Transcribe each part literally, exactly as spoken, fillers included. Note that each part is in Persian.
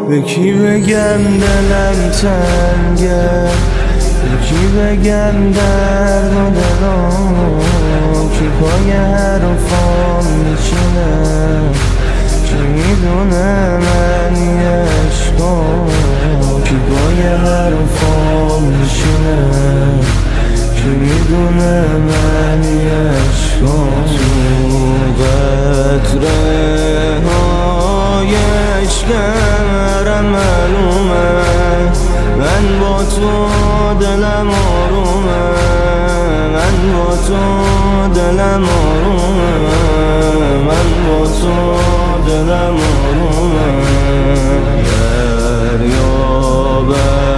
به کی بگم دلم تنگه، به کی بگم درد و دلم، کی پای حرفام میشینه، کی میدونه من عشقم، کی پای حرفام میشینه، کی میدونه من عشقم. تو قطره های عشقم معلومه من با تو دلم آرومه، من با تو دلم آرومه، من با تو دلم آرومه. دریابم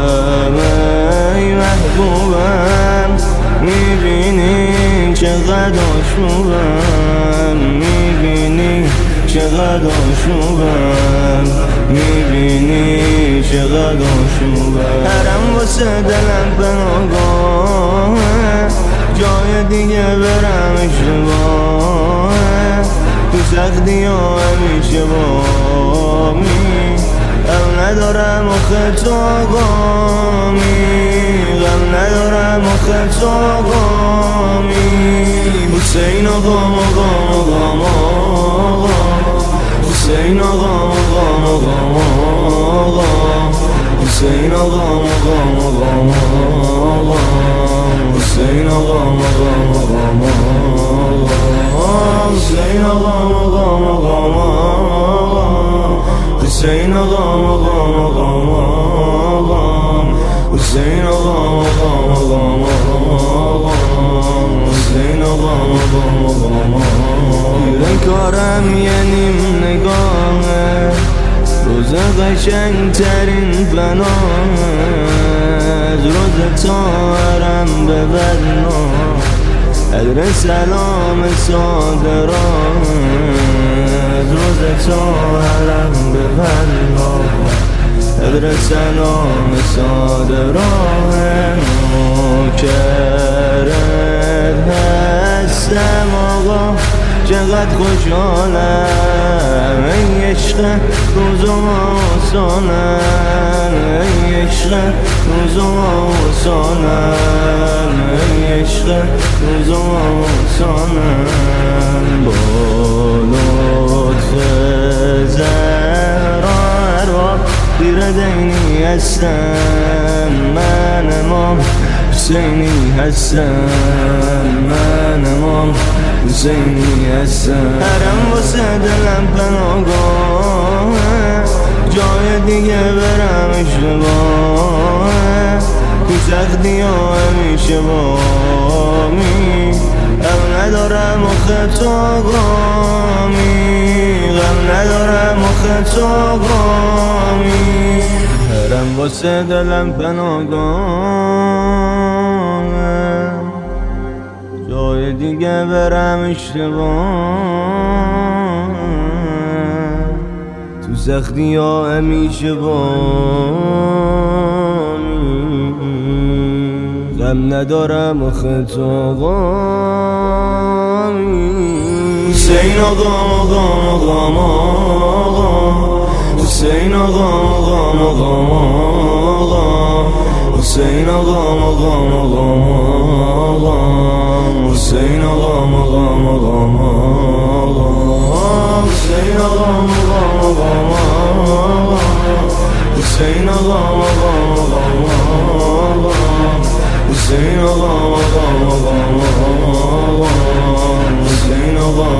ای محبوبم، میبینی چقدر آشوبم، میبینی چقدر آشوبم، میبینی چقدر آشوبم. هرم واسه دلم پناهگاهه، جای دیگه برم اشتباهه، تو سختی ها همیشه بامی، غم ندارم آخه تو آقامی، غم ندارم آخه تو آقامی. حسین آقام آقام آقام آقا، حسین آقام آقام آقام آقا، حسین آقام آقام آقام آقا، حسین آقام آقام آقام آقا، حسین آقام آقام آقام آقا، حسین آقام آقام آقام آقا، حسین آقام آقام آقام آقا، حسین آقام آقام آقام آقا. این کارم یه نیم نگاهه، روز قشنگ ترین فناه، از روز تارم به بدناه، ادر سلام ساده راه، از روز تارم به بدناه، ادر سلام ساده راه. نوکرت هستم آقا، چقدر خوشحالم، ای عشق روزم آسانم، ای عشق روزم آسانم، ای عشق روزم آسانم. با لطف زهرا ارواح پیر دینی هستم، من امام حسینی هستم، من امام حسینی هستم. هرم واسه دلم پناهگاهه، جای دیگه برم اشتباهه، تو سختی ها همیشه بامی، غم ندارم آخه تو آقامی، غم ندارم آخه تو آقامی. هرم واسه دلم پناهگاهه، جای دیگه برم اشتباه، تو سختی ها همیشه بامی، غم ندارم آخه تو آقامی. حسین آقام آقام آقام آقا، حسین آقام آقام آقام آقا، حسین آقام آقام آقام آقا، حسین آقام آقام آقام آقا، حسین آقام آقام آقام آقا، حسین آقام آقام آقام آقا، حسین آقام آقام آقام آقا، حسین آقام